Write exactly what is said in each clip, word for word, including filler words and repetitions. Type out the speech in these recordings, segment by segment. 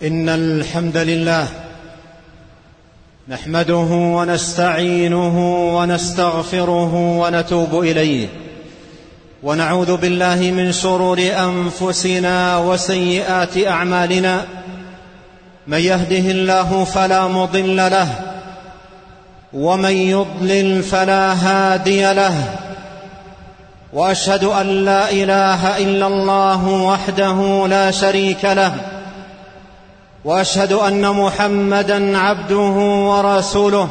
إن الحمد لله نحمده ونستعينه ونستغفره ونتوب إليه، ونعوذ بالله من شرور أنفسنا وسيئات أعمالنا. من يهده الله فلا مضل له، ومن يضلل فلا هادي له، وأشهد أن لا إله إلا الله وحده لا شريك له، وأشهد أن محمدًا عبده ورسوله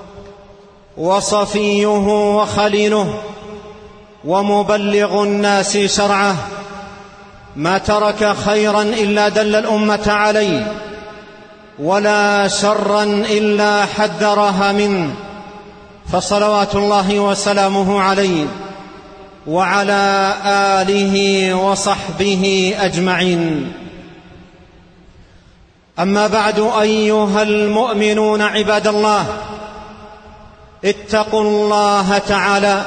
وصفيه وخليله ومبلغ الناس شرعه، ما ترك خيرًا إلا دل الأمة عليه، ولا شرًا إلا حذرها منه، فصلوات الله وسلامه عليه وعلى آله وصحبه أجمعين. أما بعد، أيها المؤمنون عباد الله، اتقوا الله تعالى،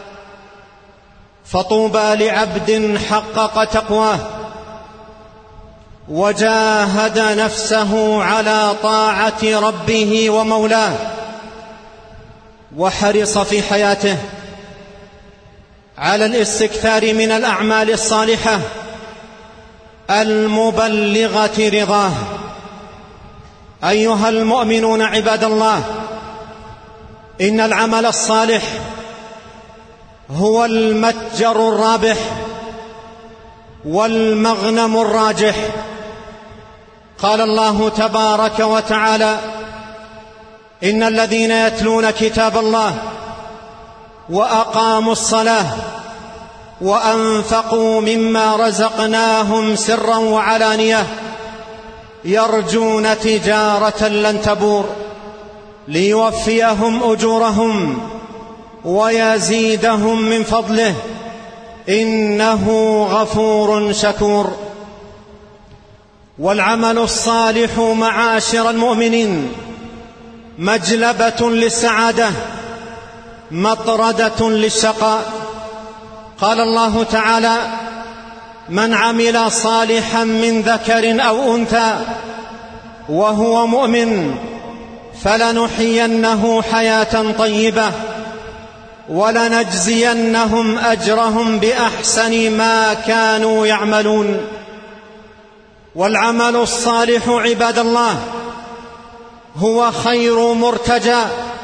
فطوبى لعبد حقق تقواه وجاهد نفسه على طاعة ربه ومولاه، وحرص في حياته على الاستكثار من الأعمال الصالحة المبلغة رضاه. أيها المؤمنون عباد الله، إن العمل الصالح هو المتجر الرابح والمغنم الراجح. قال الله تبارك وتعالى: إن الذين يتلون كتاب الله وأقاموا الصلاة وأنفقوا مما رزقناهم سرا وعلانية يرجون تجارة لن تبور ليوفيهم أجورهم ويزيدهم من فضله إنه غفور شكور. والعمل الصالح معاشر المؤمنين مجلبة للسعادة، مطردة للشقاء. قال الله تعالى: من عمل صالحا من ذكر أو أنثى وهو مؤمن فلنحيينه حياة طيبة ولنجزينهم أجرهم بأحسن ما كانوا يعملون. والعمل الصالح عباد الله هو خير مرتجى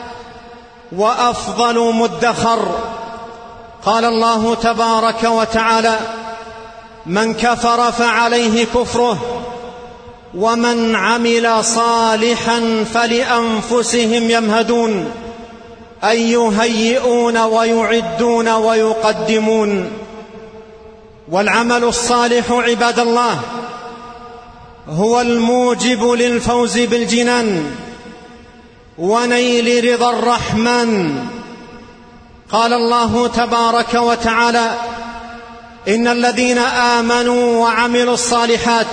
وأفضل مدخر. قال الله تبارك وتعالى: من كفر فعليه كفره ومن عمل صالحا فلأنفسهم يمهدون، أي يهيئون ويعدون ويقدمون. والعمل الصالح عباد الله هو الموجب للفوز بالجنان ونيل رضا الرحمن. قال الله تبارك وتعالى: إن الذين آمنوا وعملوا الصالحات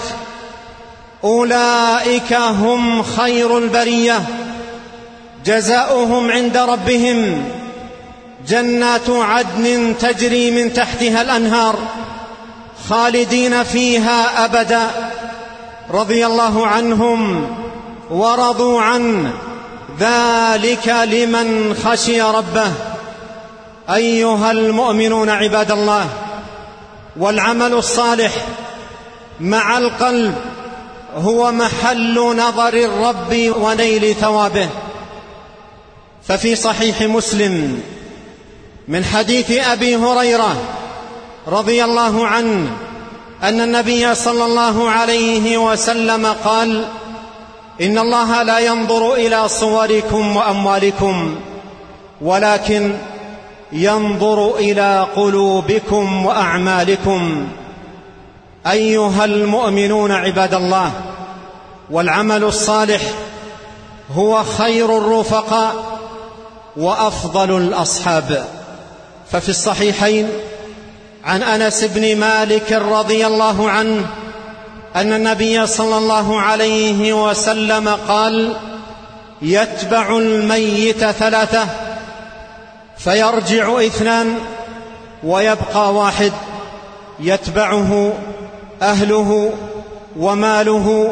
أولئك هم خير البرية، جزاؤهم عند ربهم جنات عدن تجري من تحتها الأنهار خالدين فيها أبدا، رضي الله عنهم ورضوا عنه، ذلك لمن خشي ربه. أيها المؤمنون عباد الله، والعمل الصالح مع القلب هو محل نظر الرب ونيل ثوابه. ففي صحيح مسلم من حديث أبي هريرة رضي الله عنه أن النبي صلى الله عليه وسلم قال: إن الله لا ينظر إلى صوركم وأموالكم، ولكن ينظر إلى قلوبكم وأعمالكم. أيها المؤمنون عباد الله، والعمل الصالح هو خير الرفقاء وأفضل الأصحاب. ففي الصحيحين عن أنس بن مالك رضي الله عنه أن النبي صلى الله عليه وسلم قال: يتبع الميت ثلاثة، فيرجع اثنان ويبقى واحد، يتبعه أهله وماله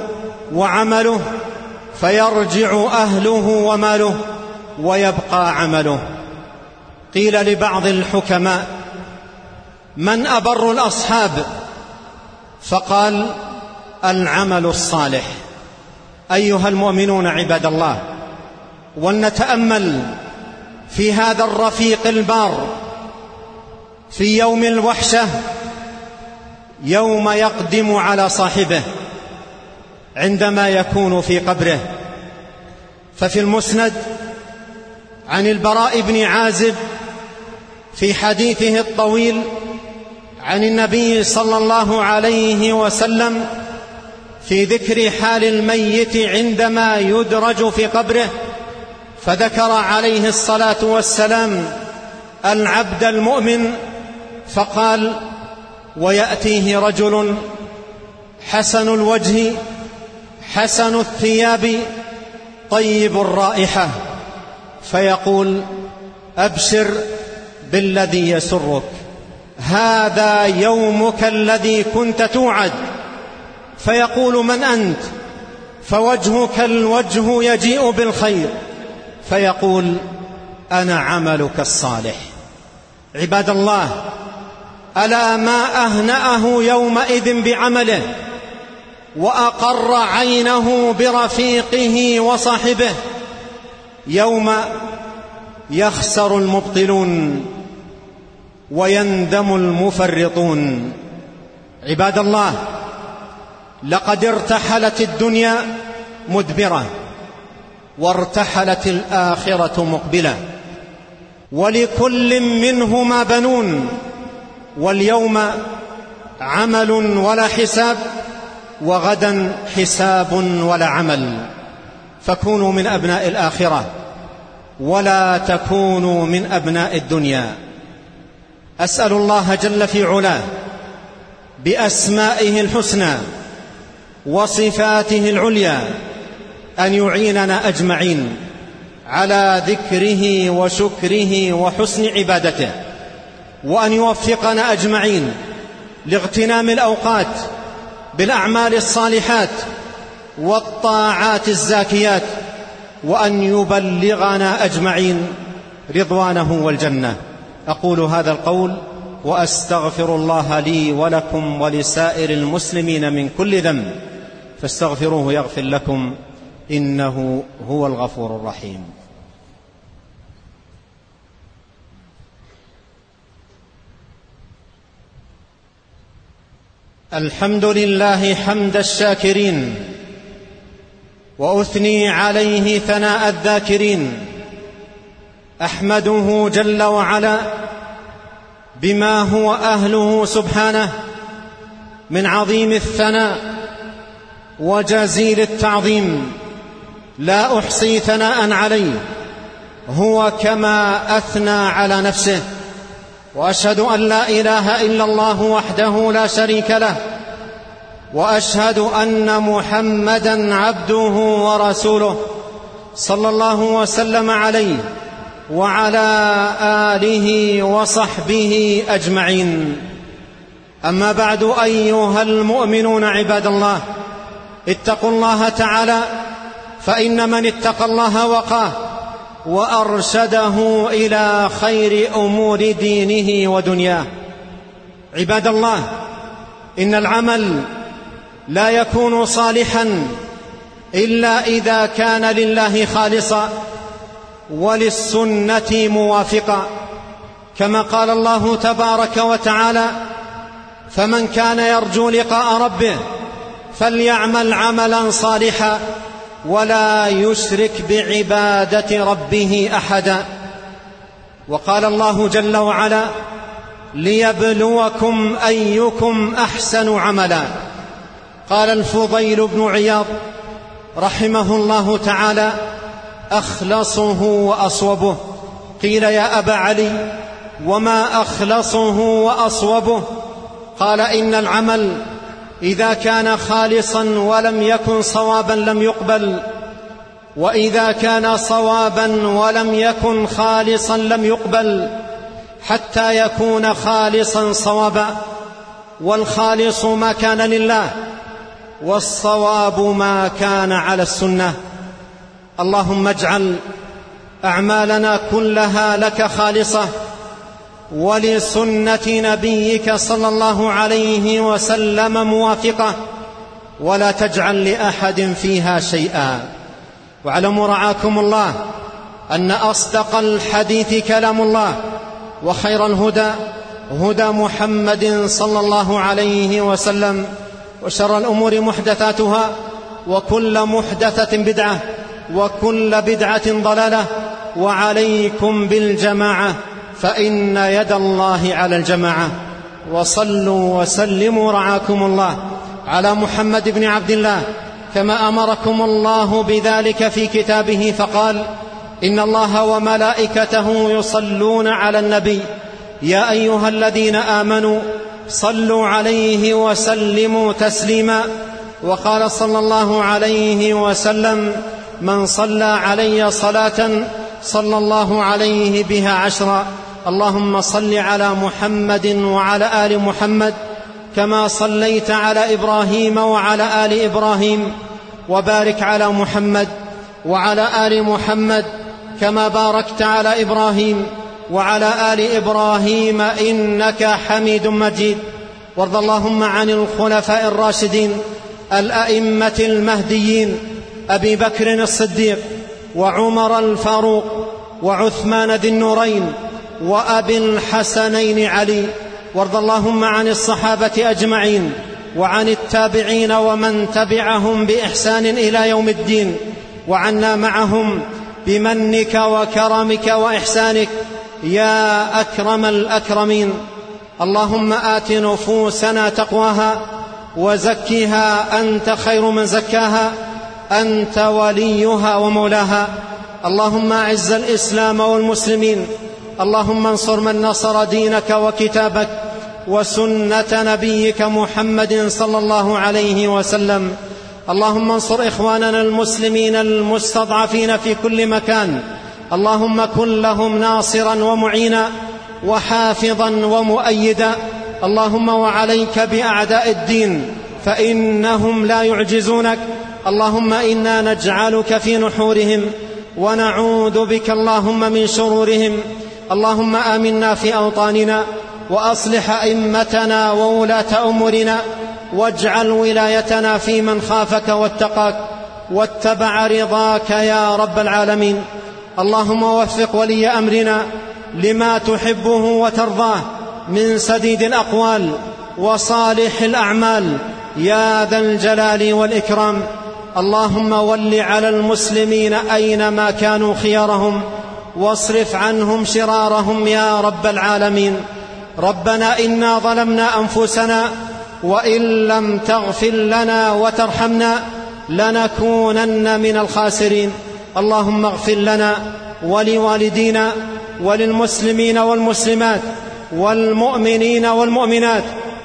وعمله فيرجع أهله وماله ويبقى عمله. قيل لبعض الحكماء: من أبر الأصحاب؟ فقال: العمل الصالح. أيها المؤمنون عباد الله، ولنتأمل في هذا الرفيق البار في يوم الوحشة، يوم يقدم على صاحبه عندما يكون في قبره. ففي المسند عن البراء بن عازب في حديثه الطويل عن النبي صلى الله عليه وسلم في ذكر حال الميت عندما يدرج في قبره، فذكر عليه الصلاة والسلام العبد المؤمن فقال: ويأتيه رجل حسن الوجه حسن الثياب طيب الرائحة فيقول: أبشر بالذي يسرك، هذا يومك الذي كنت توعد. فيقول: من أنت؟ فوجهك الوجه يجيء بالخير. فيقول: أنا عملك الصالح. عباد الله، ألا ما أهنأه يومئذ بعمله وأقر عينه برفيقه وصاحبه، يوم يخسر المبطلون ويندم المفرطون. عباد الله، لقد ارتحلت الدنيا مدبرة وارتحلت الآخرة مقبلة، ولكل منهما بنون، واليوم عمل ولا حساب، وغدا حساب ولا عمل. فكونوا من أبناء الآخرة ولا تكونوا من أبناء الدنيا. أسأل الله جل في علاه بأسمائه الحسنى وصفاته العليا أن يعيننا أجمعين على ذكره وشكره وحسن عبادته، وأن يوفقنا أجمعين لاغتنام الأوقات بالأعمال الصالحات والطاعات الزاكيات، وأن يبلغنا أجمعين رضوانه والجنة. أقول هذا القول وأستغفر الله لي ولكم ولسائر المسلمين من كل ذنب، فاستغفروه يغفر لكم، إنه هو الغفور الرحيم. الحمد لله حمد الشاكرين، وأثني عليه ثناء الذاكرين. أحمده جل وعلا بما هو أهله سبحانه من عظيم الثناء وجزيل التعظيم، لا أحصي ثناء عليه، هو كما أثنى على نفسه. وأشهد أن لا إله إلا الله وحده لا شريك له، وأشهد أن محمدًا عبده ورسوله صلى الله وسلم عليه وعلى آله وصحبه أجمعين. أما بعد، أيها المؤمنون عباد الله، اتقوا الله تعالى، فإن من اتقى الله وقاه وأرشده إلى خير أمور دينه ودنياه. عباد الله، إن العمل لا يكون صالحا إلا إذا كان لله خالصا وللسنة موافقا، كما قال الله تبارك وتعالى: فمن كان يرجو لقاء ربه فليعمل عملا صالحا ولا يشرك بعبادة ربه أحدا. وقال الله جل وعلا: ليبلوكم أيكم أحسن عملا. قال الفضيل بن عياض رحمه الله تعالى: أخلصه وأصوبه. قيل: يا أبا علي، وما أخلصه وأصوبه؟ قال: إن العمل إذا كان خالصا ولم يكن صوابا لم يقبل، وإذا كان صوابا ولم يكن خالصا لم يقبل، حتى يكون خالصا صوابا. والخالص ما كان لله، والصواب ما كان على السنة. اللهم اجعل أعمالنا كلها لك خالصة ولسنة نبيك صلى الله عليه وسلم موافقة، ولا تجعل لأحد فيها شيئا. واعلموا رعاكم الله أن أصدق الحديث كلام الله، وخير الهدى هدى محمد صلى الله عليه وسلم، وشر الأمور محدثاتها، وكل محدثة بدعة، وكل بدعة ضلالة. وعليكم بالجماعة فإن يد الله على الجماعة. وصلوا وسلموا رعاكم الله على محمد بن عبد الله كما أمركم الله بذلك في كتابه، فقال: إن الله وملائكته يصلون على النبي يا أيها الذين آمنوا صلوا عليه وسلموا تسليما. وقال صلى الله عليه وسلم: من صلى علي صلاة صلى الله عليه بها عشرا. اللهم صل على محمد وعلى آل محمد كما صليت على إبراهيم وعلى آل إبراهيم، وبارك على محمد وعلى آل محمد كما باركت على إبراهيم وعلى آل إبراهيم إنك حميد مجيد. وارض اللهم عن الخلفاء الراشدين الأئمة المهديين أبي بكر الصديق وعمر الفاروق وعثمان ذي النورين وأبي الحسنين علي. وارض اللهم عن الصحابة أجمعين وعن التابعين ومن تبعهم بإحسان إلى يوم الدين، وعنا معهم بمنك وكرمك وإحسانك يا أكرم الأكرمين. اللهم آت نفوسنا تقواها وزكها أنت خير من زكاها، أنت وليها ومولاها. اللهم أعز الإسلام والمسلمين، اللهم انصر من نصر دينك وكتابك وسنة نبيك محمد صلى الله عليه وسلم. اللهم انصر إخواننا المسلمين المستضعفين في كل مكان، اللهم كن لهم ناصرا ومعينا وحافظا ومؤيدا. اللهم وعليك بأعداء الدين فإنهم لا يعجزونك. اللهم إنا نجعلك في نحورهم ونعوذ بك اللهم من شرورهم. اللهم آمنا في أوطاننا وأصلح أئمتنا وولاة أمورنا، واجعل ولايتنا في من خافك واتقاك واتبع رضاك يا رب العالمين. اللهم وفق ولي أمرنا لما تحبه وترضاه من سديد الأقوال وصالح الأعمال يا ذا الجلال والإكرام. اللهم ول على المسلمين أينما كانوا خيارهم، واصرف عنهم شرارهم يا رب العالمين. ربنا إنا ظلمنا أنفسنا وإن لم تغفر لنا وترحمنا لنكونن من الخاسرين. اللهم اغفر لنا ولوالدينا وللمسلمين والمسلمات والمؤمنين والمؤمنات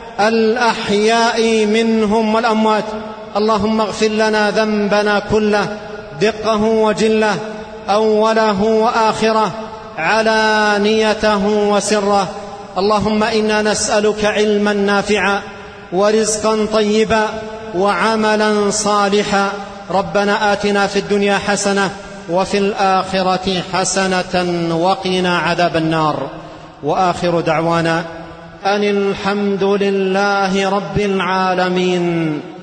الأحياء منهم والأموات. اللهم اغفر لنا ذنبنا كله دقه وجله، أوله وآخره، علانيته وسره. اللهم إنا نسألك علما نافعا ورزقا طيبا وعملا صالحا. ربنا آتنا في الدنيا حسنة وفي الآخرة حسنة وقنا عذاب النار. وآخر دعوانا أن الحمد لله رب العالمين.